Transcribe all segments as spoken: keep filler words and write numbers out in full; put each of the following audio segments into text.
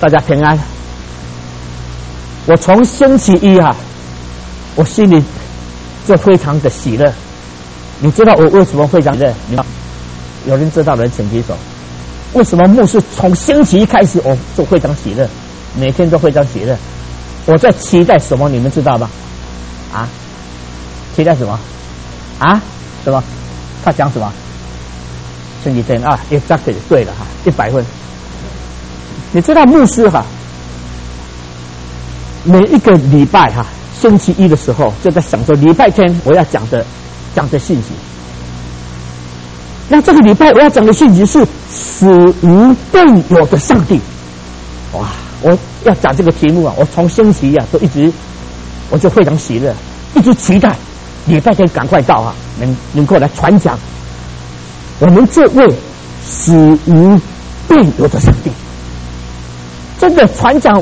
大家平安。我从星期一啊，我心里就非常的喜乐。你知道我为什么非常喜乐？有人知道的人请举手。为什么牧师从星期一开始我就非常喜乐，每天都非常喜乐？我在期待什么？你们知道吗？啊？期待什么？啊？什么？他讲什么？星期天啊 ，exactly 对了哈，一百分。你知道牧师哈，每一个礼拜哈，星期一的时候就在想着礼拜天我要讲的讲的信息。那这个礼拜我要讲的信息是死无更有的上帝。哇！我要讲这个题目啊，我从星期一啊都一直我就非常喜乐，一直期待礼拜天赶快到啊，能能够来传讲我们这位死无更有的上帝。真的传讲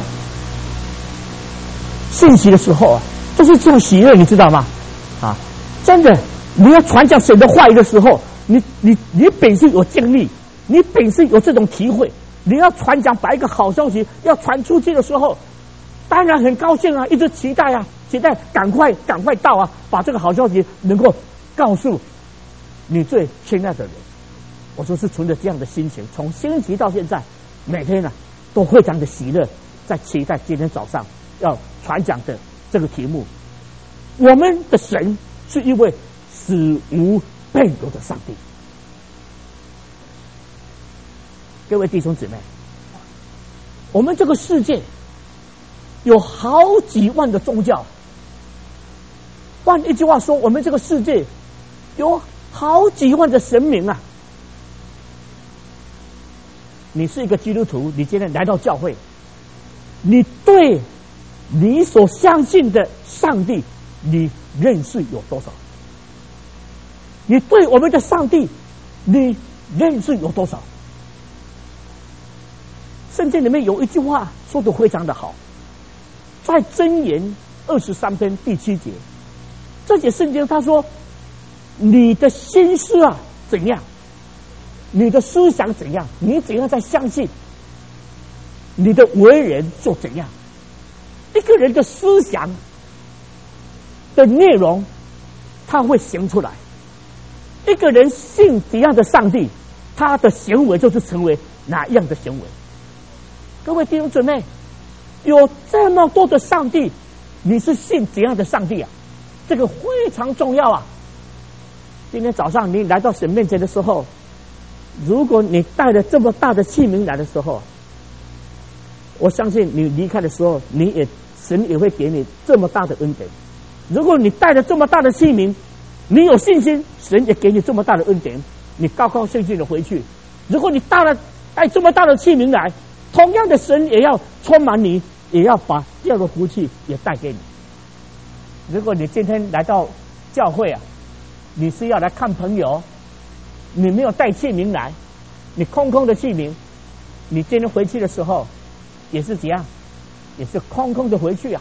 信息的时候啊，就是这种喜悦，你知道吗？啊，真的，你要传讲神的话语的时候，你你你本身有经历，你本身有这种体会，你要传讲把一个好消息要传出去的时候，当然很高兴啊，一直期待啊，期待赶快赶快到啊，把这个好消息能够告诉你最亲爱的人。我说是存着这样的心情，从星期到现在，每天啊都非常的喜乐，在期待今天早上要传讲的这个题目。我们的神是一位死无更有的上帝。各位弟兄姊妹，我们这个世界有好几万的宗教，换一句话说，我们这个世界有好几万的神明啊。你是一个基督徒，你今天来到教会，你对你所相信的上帝你认识有多少？你对我们的上帝你认识有多少？圣经里面有一句话说得非常的好，在箴言二十三篇第七节，这节圣经他说，你的心思啊怎样，你的思想怎样，你怎样在相信，你的为人就怎样。一个人的思想的内容他会行出来，一个人信怎样的上帝，他的行为就是成为哪样的行为。各位弟兄姊妹，有这么多的上帝，你是信怎样的上帝啊？这个非常重要啊。今天早上你来到神面前的时候，如果你带了这么大的器皿来的时候，我相信你离开的时候，你也神也会给你这么大的恩典。如果你带了这么大的器皿，你有信心，神也给你这么大的恩典，你高高兴兴的回去。如果你带了带这么大的器皿来，同样的神也要充满你，也要把这样的福气也带给你。如果你今天来到教会啊，你是要来看朋友，你没有带器皿来，你空空的器皿，你今天回去的时候也是怎样，也是空空的回去啊。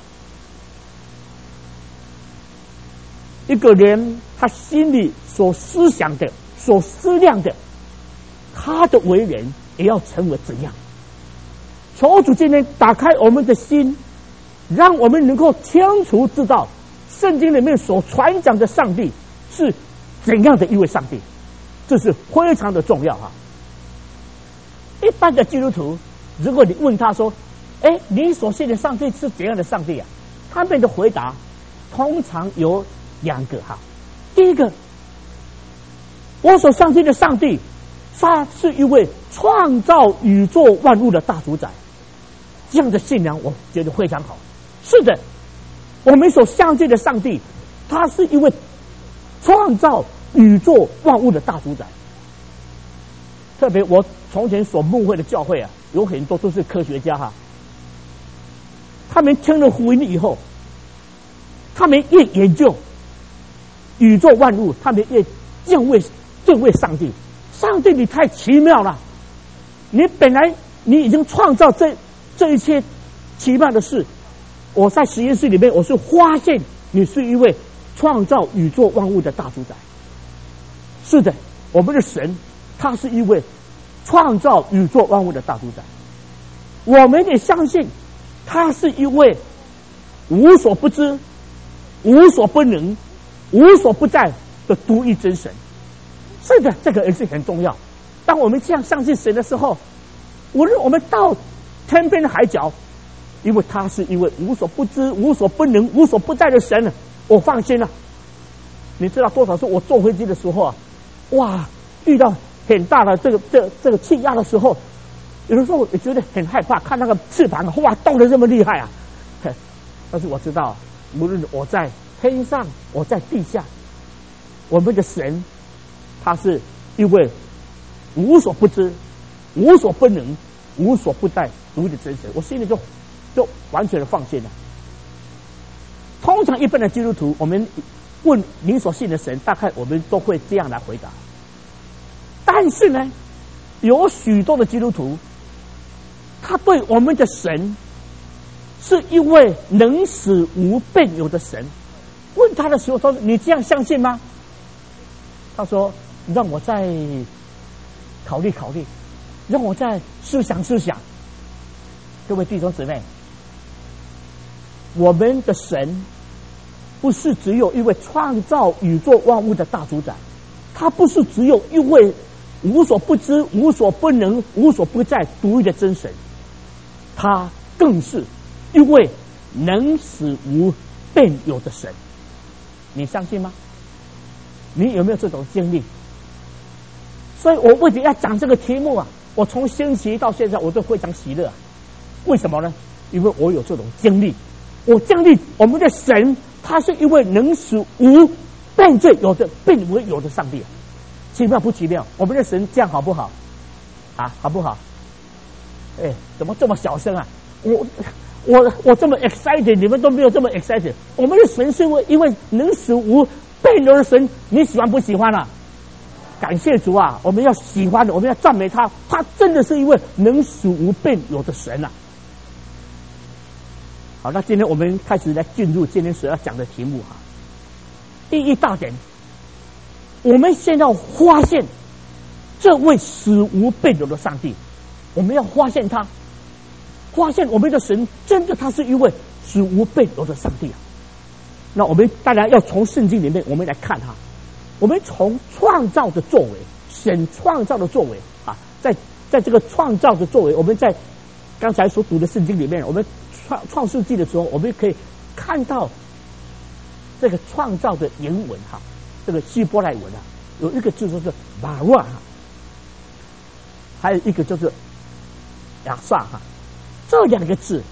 一个人他心里所思想的，所思量的，他的为人也要成为怎样。求主今天打开我们的心，让我们能够清楚知道圣经里面所传讲的上帝是怎样的一位上帝，这是非常的重要啊。一般的基督徒，如果你问他说，哎，你所信的上帝是怎样的上帝啊？他们的回答通常有两个哈。第一个，我所相信的上帝，他是一位创造宇宙万物的大主宰。这样的信仰我觉得非常好。是的，我们所相信的上帝，他是一位创造宇宙万物的大主宰。特别我从前所牧会的教会啊，有很多都是科学家哈，他们听了福音以后，他们越研究宇宙万物，他们越敬畏敬畏上帝。上帝你太奇妙了，你本来你已经创造这这一切奇妙的事。我在实验室里面，我是发现你是一位创造宇宙万物的大主宰。是的，我们的神他是一位创造宇宙万物的大主宰。 我们也相信他是一位无所不知、无所不能、无所不在的独一真神。是的，这个也是很重要。当我们这样相信神的时候，无论我们到天边的海角，因为他是一位无所不知、无所不能、无所不在的神，我放心了。你知道多少次我坐飞机的时候啊，哇，遇到很大的这个这这个气压的时候，有的时候也觉得很害怕，看那个翅膀哇动得这么厉害啊！但是我知道，无论我在天上，我在地下，我们的神，他是一位无所不知、无所不能、无所不在独一的真神，我心里就就完全的放心了。通常一般的基督徒，我们问你所信的神，大概我们都会这样来回答。但是呢，有许多的基督徒，他对我们的神是一位能使无变有的神。问他的时候说：“你这样相信吗？”他说：“让我再考虑考虑，让我再思想思想。”各位弟兄姊妹，我们的神不是只有一位创造宇宙万物的大主宰，他不是只有一位无所不知、无所不能、无所不在独一的真神，他更是一位能使无变有的神。你相信吗？你有没有这种经历？所以我为什么要讲这个题目啊？我从星期一到现在我都非常喜乐啊。为什么呢？因为我有这种经历。我经历我们的神，他是一位能使无变最有的变为有的上帝，奇妙不奇妙？我们的神这样好不好？啊，好不好？哎，怎么这么小声啊？我我我这么 excited， 你们都没有这么 excited。我们的神是一位能使无变有的神，你喜欢不喜欢啊？感谢主啊！我们要喜欢的，我们要赞美他，他真的是一位能使无变有的神啊！好，那今天我们开始来进入今天所要讲的题目哈。第一大点，我们先要发现这位使无变有的上帝，我们要发现他，发现我们的神真的他是一位使无变有的上帝啊。那我们当然要从圣经里面我们来看他，我们从创造的作为，神创造的作为啊，在在这个创造的作为，我们在刚才所读的圣经里面，我们创创世纪的时候，我们可以看到这个创造的原文哈，这个希伯来文啊，有一个字就是马瓦哈，还有一个就是亚萨哈，这两个字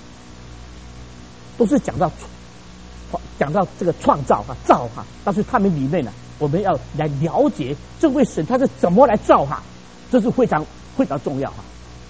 都是讲到讲到这个创造哈造哈，但是他们里面呢，我们要来了解这位神他是怎么来造哈，这是非常非常重要哈。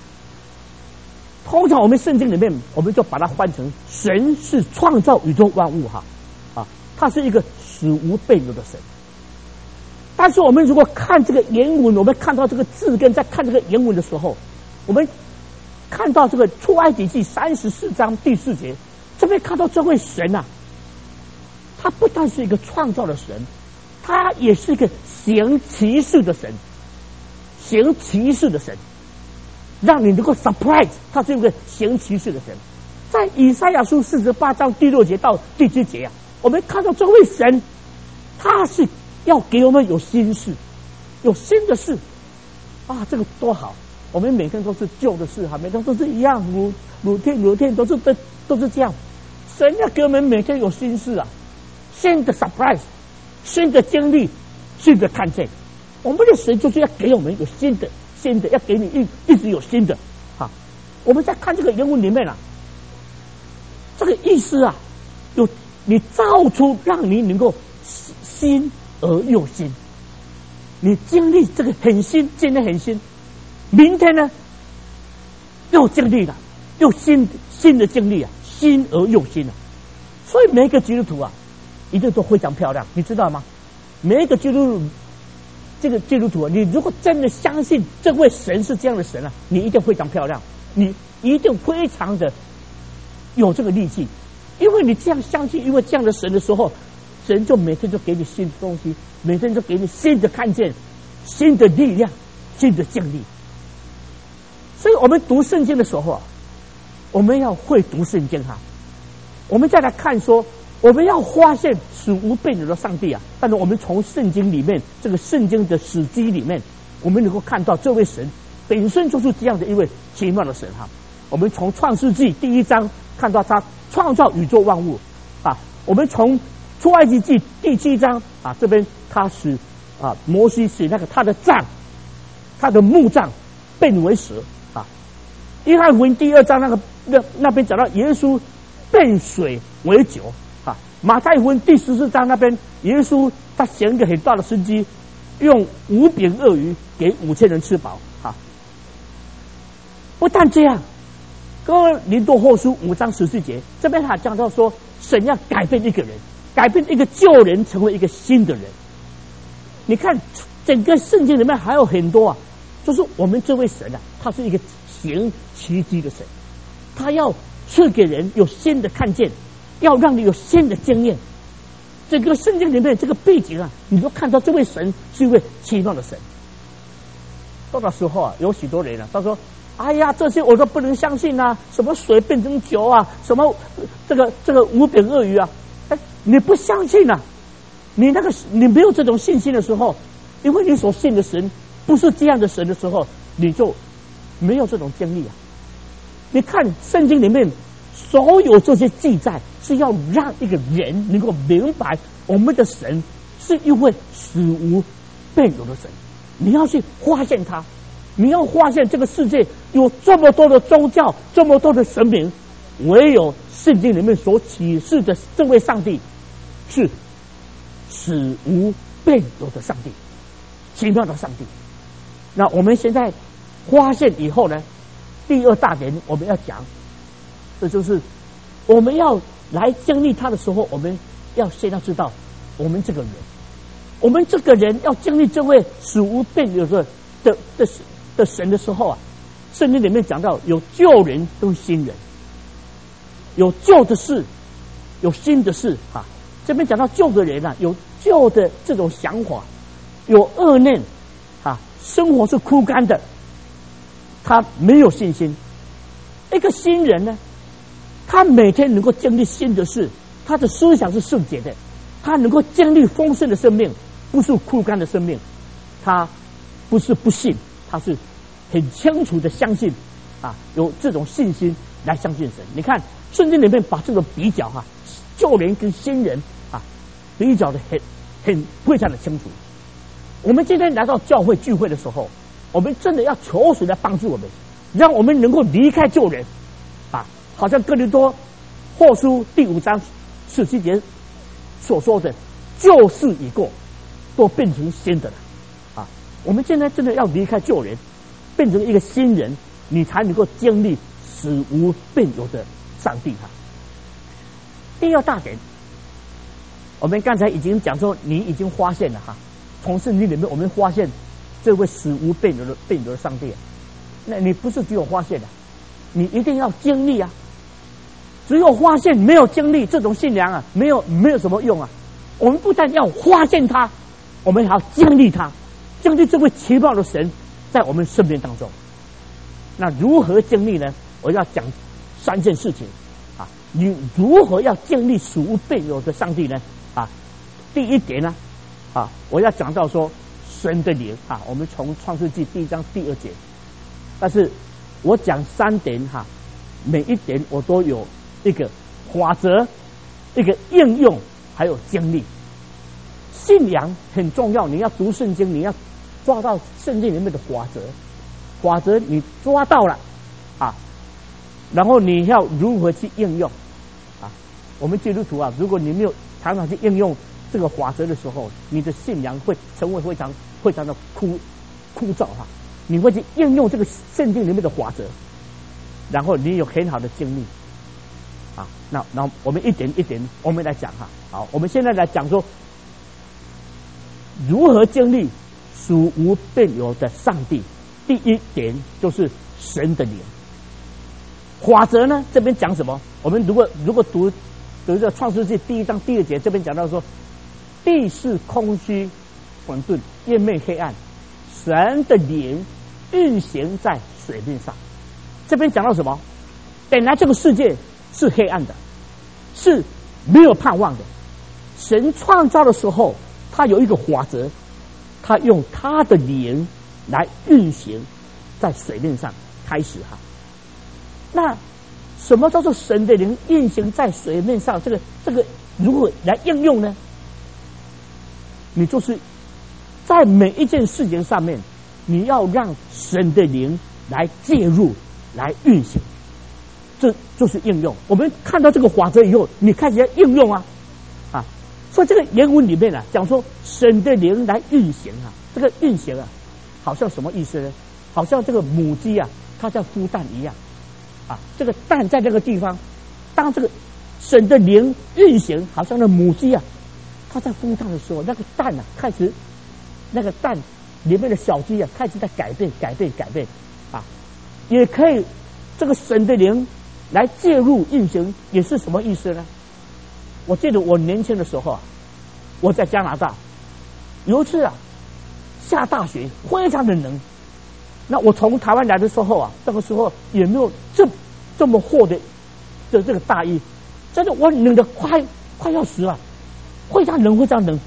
通常我们圣经里面，我们就把它翻成神是创造宇宙万物哈啊，他是一个使无变有的神。但是我们如果看这个原文，我们看到这个字根，在看这个原文的时候，我们看到这个出埃及记三十四章第四节，这边看到这位神啊，他不但是一个创造的神，他也是一个行奇事的神，行奇事的神。让你能够 surprise， 他是一个行奇事的神。在以赛亚书四十八章第六节到第七节啊，我们看到这位神，他是要给我们有新事，有新的事啊，这个多好！我们每天都是旧的事哈，每天都是一样，如如天如天都是都都是这样。神要给我们每天有新事啊，新的 surprise， 新的经历，新的看见。我们的神就是要给我们有新的。新的要给你一一直有新的啊！我们在看这个原文里面啊，这个意思啊，有你造出让你能够新而又新，你经历这个很新，今天很新，明天呢又经历了又新新的经历啊，新而又新啊！所以每一个基督徒啊，一定都非常漂亮，你知道吗？每一个基督徒。这个基督徒啊，你如果真的相信这位神是这样的神啊，你一定非常漂亮，你一定非常的有这个力气，因为你这样相信，因为这样的神的时候，神就每天就给你新的东西，每天就给你新的看见，新的力量，新的经历。所以我们读圣经的时候啊， 我们要会读圣经哈。我们再来看说，我们要发现使无变有的上帝啊。但是我们从圣经里面，这个圣经的史记里面，我们能够看到这位神本身就是这样的一位奇妙的神哈。我们从创世纪第一章看到他创造宇宙万物啊，我们从出埃及记第七章啊，这边他使啊摩西使那个他的杖，他的木杖变为蛇啊。约翰福音第二章那个那那边讲到耶稣变水为酒啊。马太福音第十四章那边耶稣他行一个很大的神迹，用五饼二鱼给五千人吃饱啊。不但这样，哥林多后书五章十四节这边还讲到说，神要改变一个人，改变一个旧人成为一个新的人。你看整个圣经里面还有很多啊，就是我们这位神啊，他是一个行奇迹的神，他要赐给人有新的看见，要让你有新的经验。整个圣经里面这个背景啊，你就看到这位神是一位奇妙的神。到的时候啊，有许多人啊，他说：“哎呀，这些我都不能相信啊！什么水变成酒啊，什么这个这个五饼二鱼啊！哎，你不相信啊？你那个你没有这种信心的时候，因为你所信的神不是这样的神的时候，你就没有这种经历啊！你看圣经里面所有这些记载，是要让一个人能够明白，我们的神是一位使无变有的神。你要去发现他。”你要发现这个世界有这么多的宗教，这么多的神明，唯有圣经里面所启示的这位上帝是使无变有的上帝，奇妙的上帝。那我们现在发现以后呢，第二大点我们要讲，这就是我们要来经历他的时候，我们要先要知道我们这个人，我们这个人要经历这位使无变有的的的的神的时候啊，圣经里面讲到有旧人跟新人，有旧的事，有新的事啊。这边讲到旧的人啊，有旧的这种想法，有恶念啊，生活是枯干的，他没有信心。一个新人呢，他每天能够经历新的事，他的思想是圣洁的，他能够经历丰盛的生命，不是枯干的生命。他不是不信，他是很清楚的相信啊，有这种信心来相信神。你看圣经里面把这种比较哈、啊，旧人跟新人啊比较的很很非常的清楚。我们今天来到教会聚会的时候，我们真的要求神来帮助我们，让我们能够离开旧人啊，好像哥林多后书第五章十七节所说的，旧事已过，都变成新的了啊。我们现在真的要离开旧人，变成一个新人，你才能够经历使无变有的上帝哈。第二大点，我们刚才已经讲说，你已经发现了哈，从圣经里面我们发现这位使无变有的变有的上帝，那你不是只有发现的，你一定要经历啊。只有发现没有经历，这种信仰啊，没有没有什么用啊。我们不但要发现他，我们还要经历他，经历这位奇妙的神在我们生命当中。那如何经历呢？我要讲三件事情啊。你如何要经历使无变有的上帝呢？啊，第一点呢，啊，我要讲到说神的灵啊。我们从创世纪第一章第二节，但是我讲三点哈，每一点我都有一个法则，一个应用，还有经历。信仰很重要，你要读圣经，你要抓到圣经里面的法则，法则你抓到了啊，然后你要如何去应用啊？我们基督徒啊，如果你没有常常去应用这个法则的时候，你的信仰会成为非常非常的枯枯燥哈。你会去应用这个圣经里面的法则，然后你有很好的经历啊。那那我们一点一点我们来讲哈。好，我们现在来讲说如何经历属无变有的上帝。第一点就是神的灵。法则呢，这边讲什么？我们如果如果读读这创世纪第一章第二节，这边讲到说，地是空虚混沌，夜昧黑暗，神的灵运行在水面上。这边讲到什么？ 本来这个世界是黑暗的，是没有盼望的。神创造的时候，他有一个法则，他用他的灵来运行在水面上开始哈。那什么叫做神的灵运行在水面上？这个这个如何来应用呢？你就是在每一件事情上面，你要让神的灵来介入、来运行，这就是应用。我们看到这个法则以后，你开始要应用啊啊！所以这个原文里面啊，讲说神的灵来运行啊，这个运行啊，好像什么意思呢？好像这个母鸡啊，它在孵蛋一样啊。这个蛋在这个地方，当这个神的灵运行，好像那母鸡啊，它在孵蛋的时候，那个蛋啊，开始那个蛋里面的小鸡啊，开始在改变、改变、改变啊。也可以，这个神的灵来介入运行，也是什么意思呢？我记得我年轻的时候啊，我在加拿大有一次啊，下大雪，非常的冷。那我从台湾来的时候啊，这个时候也没有这这么厚的的这个大衣，真的我冷的快快要死了，非常冷，非常冷。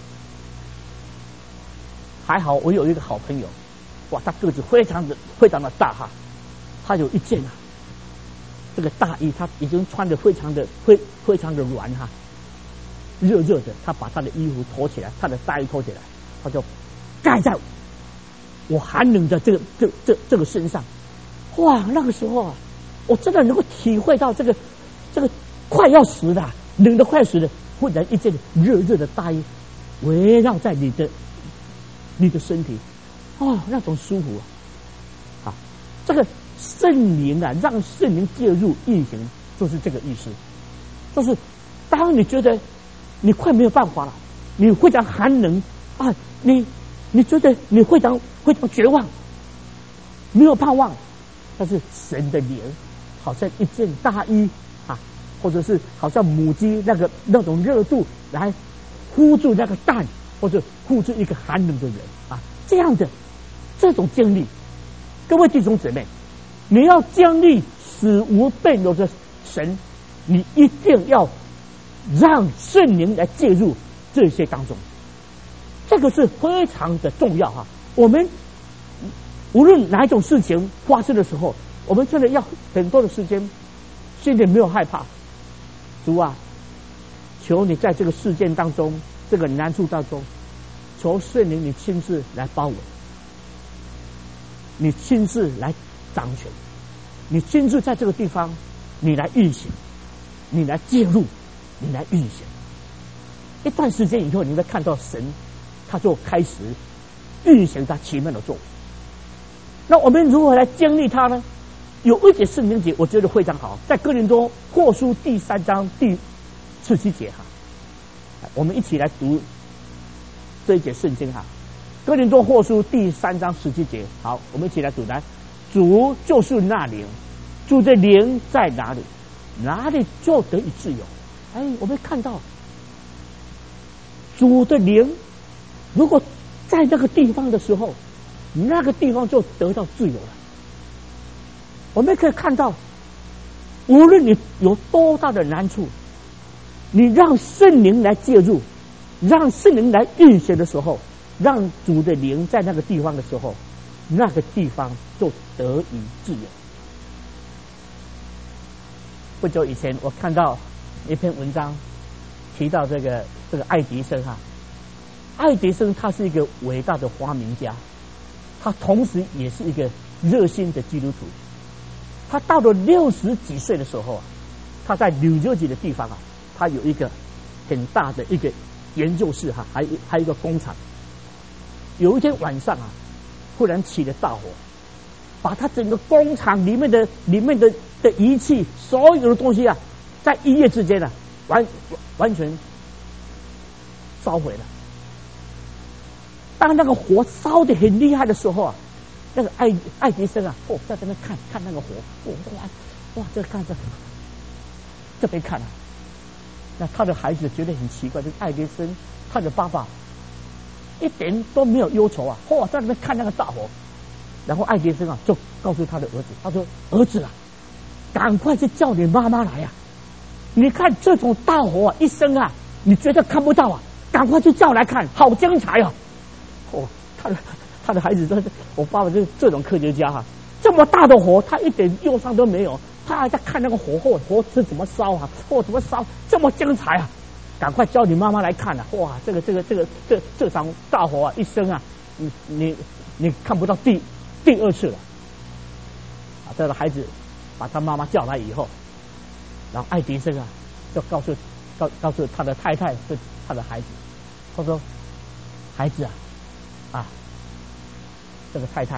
还好我有一个好朋友，哇，他个子非常的非常的大哈，他有一件啊，这个大衣他已经穿的非常的非非常的软哈，热热的，他把他的衣服脱起来，他的大衣脱起来，他就盖在我寒冷的这个这这这个身上。哇，那个时候啊，我真的能够体会到这个这个快要死的，冷的快死的，忽然一件热热的大衣围绕在你的你的身体，哦，那种舒服啊！啊，这个圣灵啊，让圣灵介入运行，就是这个意思。就是当你觉得你快没有办法了，你非常寒冷啊，你你觉得你非常非常绝望，没有盼望，但是神的灵好像一件大衣啊，或者是好像母鸡那个那种热度来呼住那个蛋，或者呼住一个寒冷的人啊，这样的这种经历，各位弟兄姊妹，你要经历死无变有的神，你一定要让圣灵来介入这些当中，这个是非常的重要哈。我们无论哪一种事情发生的时候，我们真的要很多的时间，心里没有害怕。主啊，求你在这个事件当中，这个难处当中，求圣灵你亲自来包围，你亲自来掌权，你亲自在这个地方，你来运行，你来介入，你来运行。一段时间以后，你会看到神，他就开始运行他奇妙的作为。那我们如何来经历它呢？有一节圣经节，我觉得非常好，在哥林多后书第三章第十七节哈，我们一起来读这一节圣经哈。哥林多后书第三章十七节，好，我们一起来读来。主就是那灵，主的灵在哪里，哪里就得以自由。哎，我们看到主的灵，如果在那个地方的时候，那个地方就得到自由了。我们可以看到，无论你有多大的难处，你让圣灵来介入，让圣灵来运行的时候，让主的灵在那个地方的时候，那个地方就得以自由。不久以前，我看到一篇文章提到这个这个爱迪生哈，爱迪生他是一个伟大的发明家，他同时也是一个热心的基督徒。他到了六十几岁的时候啊，他在纽约几的地方啊，他有一个很大的一个研究室哈，还有还有一个工厂。有一天晚上啊，忽然起了大火，把他整个工厂里面的里面的的仪器，所有的东西啊，在一夜之间啊，完完全烧毁了。当那个火烧得很厉害的时候啊，那个爱爱迪生啊，哦，在这边看看那个火，哦，哇哇，这看这这边看啊，那他的孩子觉得很奇怪，这个爱迪生他的爸爸一点都没有忧愁啊，哦，在那边看那个大火，然后爱迪生啊就告诉他的儿子，他说：“儿子啊， 赶快去叫你妈妈来呀、啊！你看这种大火啊，一生啊，你觉得看不到啊？赶快去叫来看，好精彩啊！哦，他的他的孩子都是我爸爸就是这种科学家哈、啊，这么大的火，他一点忧伤都没有，他还在看那个火候，火是怎么烧啊，火怎么烧，这么精彩啊！赶快叫你妈妈来看啊！哇，这个这个这个这这场大火啊，一生啊，你你你看不到第第二次了啊！这个孩子把他妈妈叫来以后，然后爱迪生啊，就告诉告告诉他的太太是他的孩子，他说：“孩子啊，啊，这个太太，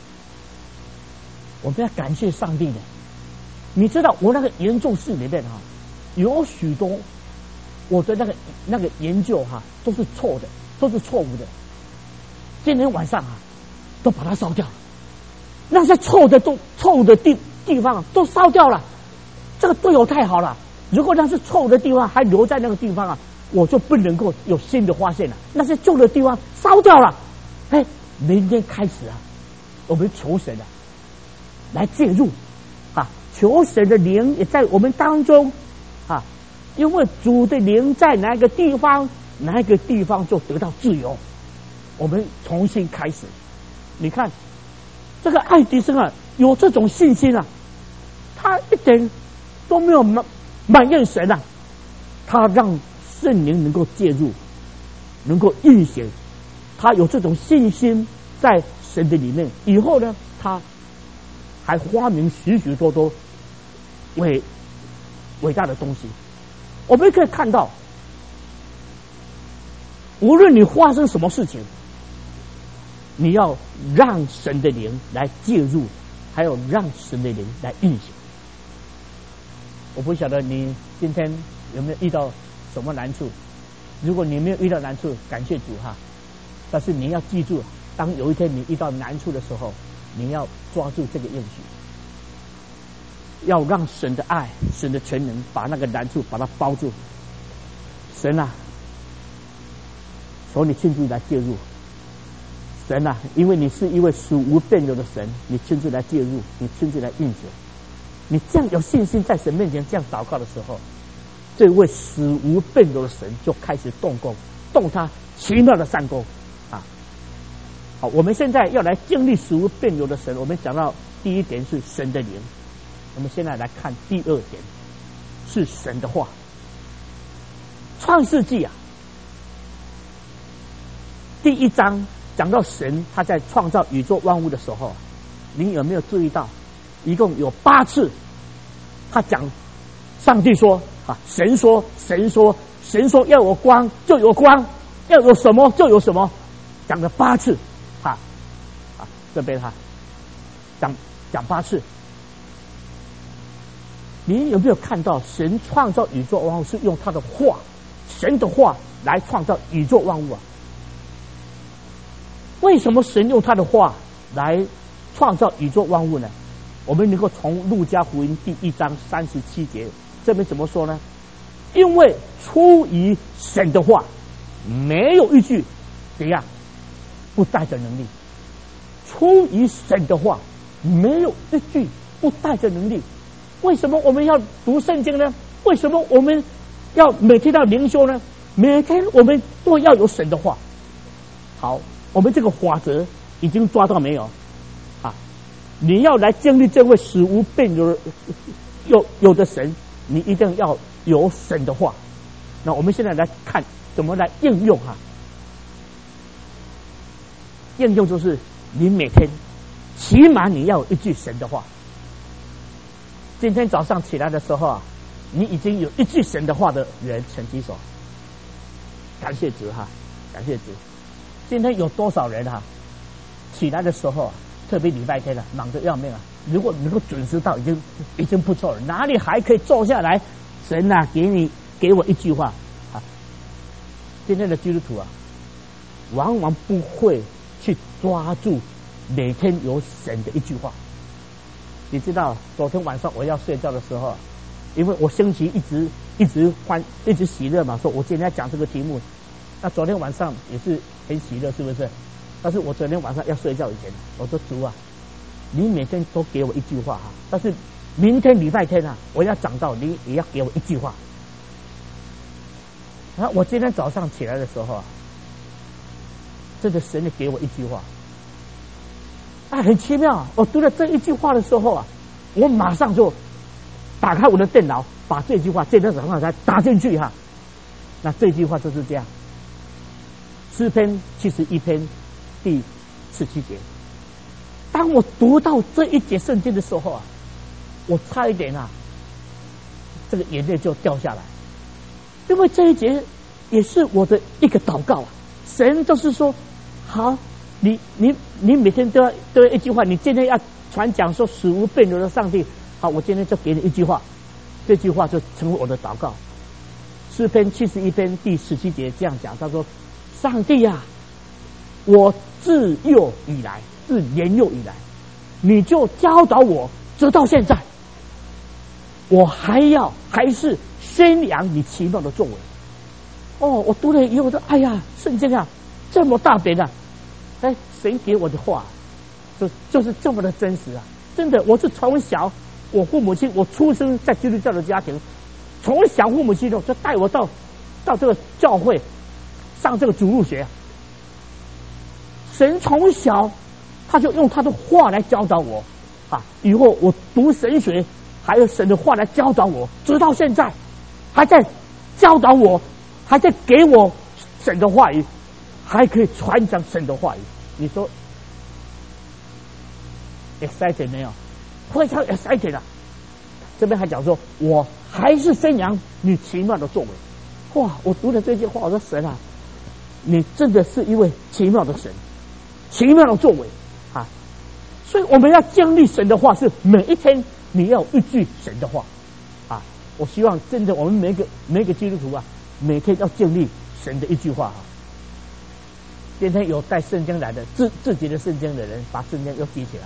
我们要感谢上帝的。你知道我那个研究室里面哈、啊，有许多。”我的那个那个研究哈、啊、都是错的，都是错误的。今天晚上啊，都把它烧掉了。那些臭的都臭的地地方都烧掉了。这个对我太好了。如果那是臭的地方还留在那个地方啊，我就不能够有新的发现了。那些旧的地方烧掉了，哎，明天开始啊，我们求神啊来介入啊，求神的灵也在我们当中啊。因为主的灵在哪个地方，哪个地方就得到自由。我们重新开始。你看，这个爱迪生啊，有这种信心啊，他一点都没有埋埋怨神啊，他让圣灵能够介入，能够运行，他有这种信心在神的里面。以后呢，他还发明许许多多伟伟大的东西。我们可以看到，无论你发生什么事情，你要让神的灵来介入，还有让神的灵来运行。我不晓得你今天有没有遇到什么难处，如果你没有遇到难处，感谢主哈。但是你要记住，当有一天你遇到难处的时候，你要抓住这个应许。要让神的爱、神的全能把那个难处把它包住。神啊，求你亲自来介入。神啊，因为你是一位属无变有的神，你亲自来介入，你亲自来运行。你这样有信心在神面前这样祷告的时候，这位属无变有的神就开始动工，动他奇妙的善功啊！好，我们现在要来经历属无变有的神。我们讲到第一点是神的灵。我们现在来看第二点，是神的话。创世纪啊，第一章讲到神他在创造宇宙万物的时候，你有没有注意到，一共有八次，他讲上帝说啊，神说，神说，神说要有光就有光，要有什么就有什么，讲了八次啊啊，这边哈讲讲八次。你有没有看到神创造宇宙万物是用他的话，神的话来创造宇宙万物啊？为什么神用他的话来创造宇宙万物呢？我们能够从路加福音第一章三十七节这边怎么说呢？因为出于神的话，没有一句怎样不带着能力。出于神的话，没有一句不带着能力。为什么我们要读圣经呢？为什么我们要每天要灵修呢？每天我们都要有神的话。好，我们这个法则已经抓到没有啊？你要来经历这位使无变有有有的神，你一定要有神的话。那我们现在来看怎么来应用哈。应用就是你每天起码你要有一句神的话。今天早上起来的时候啊，你已经有一句神的话的人，请举手。感谢主哈，感谢主。今天有多少人哈，起来的时候啊，特别礼拜天啊，忙得要命啊。如果能够准时到，已经已经不错了。哪里还可以坐下来？神啊，给你给我一句话啊。今天的基督徒啊，往往不会去抓住每天有神的一句话。你知道昨天晚上我要睡觉的时候，因为我心情一直一直欢一直喜乐嘛，说我今天要讲这个题目，那昨天晚上也是很喜乐，是不是？但是我昨天晚上要睡觉以前，我说主啊，你每天都给我一句话哈，但是明天礼拜天啊，我要讲到你也要给我一句话。然后我今天早上起来的时候啊，这个神给我一句话，啊，很奇妙啊！我读了这一句话的时候啊，我马上就打开我的电脑，把这句话今天早上才打进去哈。那这句话就是这样，诗篇七十一篇第十七节。当我读到这一节圣经的时候啊，我差一点啊，这个眼泪就掉下来，因为这一节也是我的一个祷告啊。神就是说，好，你你你每天都要都要一句话，你今天要传讲说死无变留的上帝，好，我今天就给你一句话，这句话就成为我的祷告。诗篇七十一篇第十七节这样讲，他说：“上帝啊，我自幼以来，自年幼以来，你就教导我，直到现在，我还要还是宣扬你奇妙的作为。”哦，我读了以后，我说：“哎呀，圣经啊，这么大本啊！哎，神给我的话，就就是这么的真实啊！真的，我是从小，我父母亲，我出生在基督教的家庭。”从小父母亲就带我到到这个教会上这个主日学，神从小他就用他的话来教导我啊，以后我读神学，还有神的话来教导我，直到现在还在教导我，还在给我神的话语，还可以传讲神的话语。你说 excited 没有？非常 excited 啊！这边还讲说，我还是宣扬你奇妙的作为。哇！我读了这句话，我说神啊，你真的是一位奇妙的神，奇妙的作为啊！所以我们要经历神的话，是每一天你要有一句神的话啊！我希望真的我们每一个每一个基督徒啊，每天要经历神的一句话啊！今天有带圣经来的自自己的圣经的人，把圣经又记起来。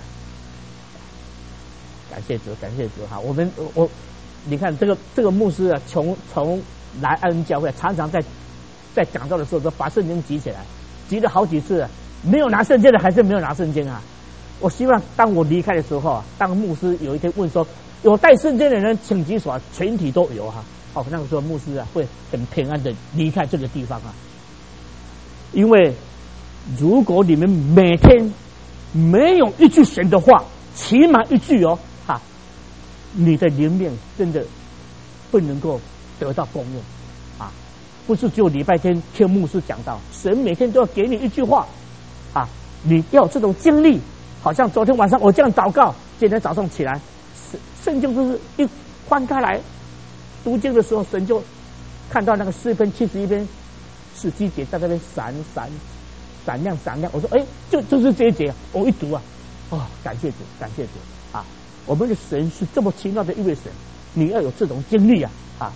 感谢主，感谢主哈！我们我你看这个这个牧师啊，从从来安恩教会常常在在讲道的时候，都把圣经集起来，集了好几次了，没有拿圣经的还是没有拿圣经啊！我希望当我离开的时候啊，当牧师有一天问说有带圣经的人请举手，全体都有哈。哦，那个时候牧师啊会很平安的离开这个地方啊，因为如果你们每天没有一句神的话，起码一句哦。你的灵命真的不能够得到供应啊！不是只有礼拜天听牧师讲道，神每天都要给你一句话啊！你要有这种经历，好像昨天晚上我这样祷告，今天早上起来，圣经就是一翻开来读经的时候，神就看到那个诗篇七十一篇十七节在那边闪闪闪亮闪亮，我说哎，就就是这一节，我一读啊，哦，感谢主，感谢主啊！我们的神是这么奇妙的一位神，你要有这种经历啊啊！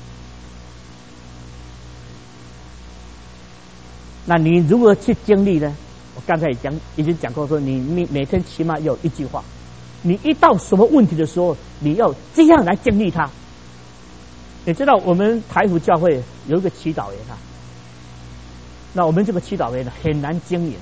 那你如何去经历呢？我刚才也讲，已经讲过说，你每每天起码要有一句话，你一到什么问题的时候，你要这样来经历它。你知道我们台福教会有一个祈祷员啊，那我们这个祈祷员呢很难经营。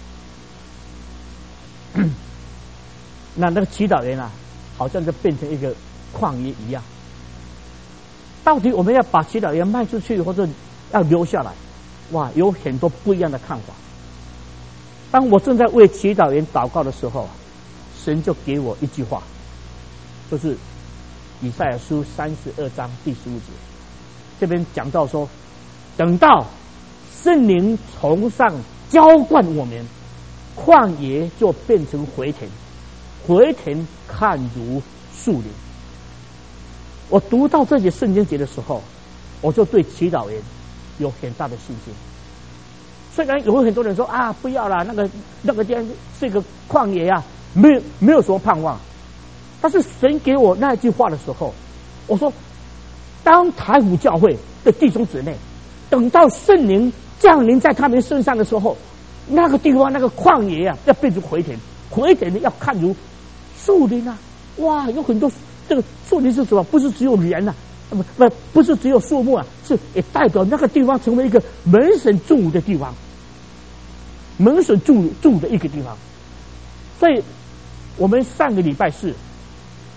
那那个祈祷员啊，好像就变成一个旷野一样。到底我们要把祈祷员卖出去，或者要留下来？哇，有很多不一样的看法。当我正在为祈祷员祷告的时候，神就给我一句话，就是以赛亚书三十二章第十五节，这边讲到说，等到圣灵从上浇灌我们，旷野就变成回田。回田看如树林。我读到这些圣经节的时候，我就对祈祷员有很大的信心。虽然有很多人说啊，不要啦，那个那个地方是一个旷野啊，没有没有什么盼望。但是神给我那一句话的时候，我说，当台福教会的弟兄姊妹，等到圣灵降临在他们身上的时候，那个地方那个旷野啊，要变成回田，回田呢要看如树林啊！哇，有很多这个树林是什么？不是只有人啊，不不不是只有树木啊，是也代表那个地方成为一个门神住的地方，门神住住的一个地方。所以，我们上个礼拜四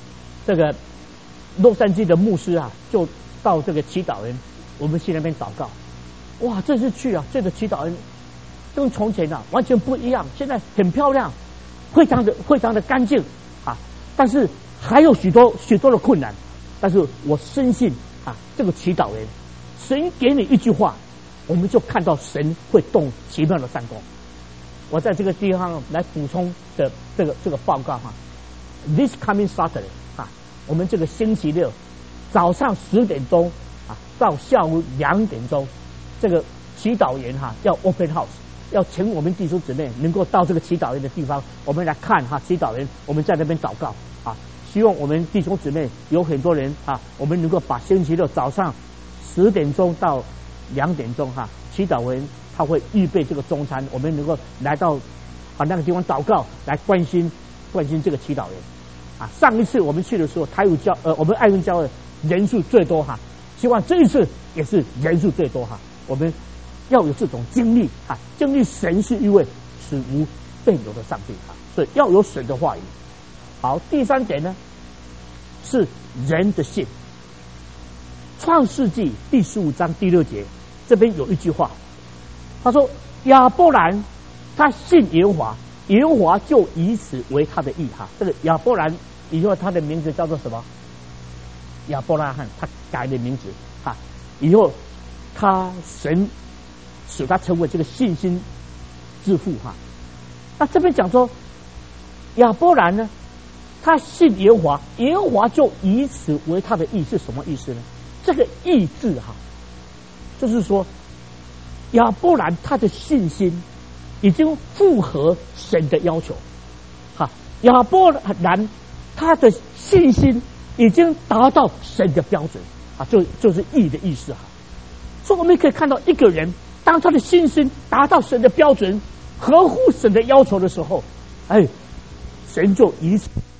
这个洛杉矶的牧师啊，就到这个祈祷园，我们去那边祷告。哇，这次去啊，这个祈祷园跟从前啊完全不一样，现在很漂亮，非常的非常的干净啊，但是还有许多许多的困难。但是我深信啊，这个祈祷园，神给你一句话，我们就看到神会动奇妙的善功。我在这个地方来补充的这个这个报告哈 ，This coming Saturday 啊，我们这个星期六早上十点钟啊到下午两点钟，这个祈祷园哈要 open house， 要请我们弟兄姊妹能够到这个祈祷园的地方，我们来看哈祈祷园，我们在那边祷告啊。希望我们弟兄姊妹有很多人啊，我们能够把星期六早上十点钟到两点钟哈，祈祷园他会预备这个中餐，我们能够来到啊那个地方祷告，来关心关心这个祈祷园啊。上一次我们去的时候，台语教呃我们爱文教会人数最多哈，希望这一次也是人数最多哈。我们要有这种经历啊，经历神是一位使无变有的上帝啊，所以要有神的话语。好，第三点呢是人的信。创世纪第十五章第六节这边有一句话，他说亚伯兰他信耶和华，耶和华就以此为他的义哈。这个亚伯兰以后他的名字叫做什么？亚伯拉罕，他改的名字哈。以后他神使他成为这个信心之父哈。那这边讲说亚伯兰呢，他信耶和华，耶和华就以此为他的义，是什么意思呢？这个义字哈，就是说亚伯兰他的信心已经符合神的要求，哈，亚伯兰他的信心已经达到神的标准啊，就就是义的意思哈。所以我们可以看到一个人，当他的信心达到神的标准，合乎神的要求的时候，哎，神就以此